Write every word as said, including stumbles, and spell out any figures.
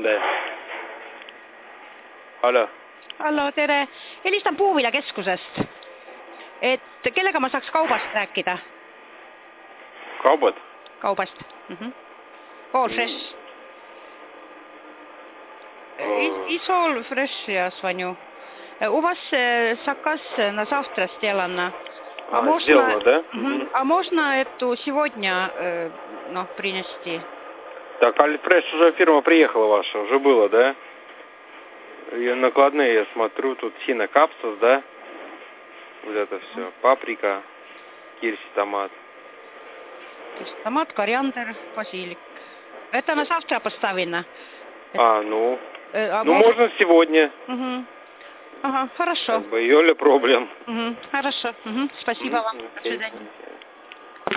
Да. Hallo. Hallo, tere. Helistan Puuviljakeskusest. Et kellega ma saaks kaubast rääkida? Kaubad? Kaubast. Mhm. All fresh. Mm. Is all fresh, я звоню. У вас заказ на завтра сделано. А, можно... сделано, да? Угу. А можно эту сегодня э, ну, принести? Так, Альфреш уже фирма приехала ваша, уже было, да? Ее накладные, я смотрю, тут сина капсус, да? Вот это все. Паприка, кирси, томат. Томат, кориандр, базилик. Это на завтра поставлено. А, ну. Э, а ну, можно, можно сегодня. Угу. Ага, хорошо. Как бы, ёля проблем. Угу. Хорошо. Угу. Спасибо Угу. вам. До свидания.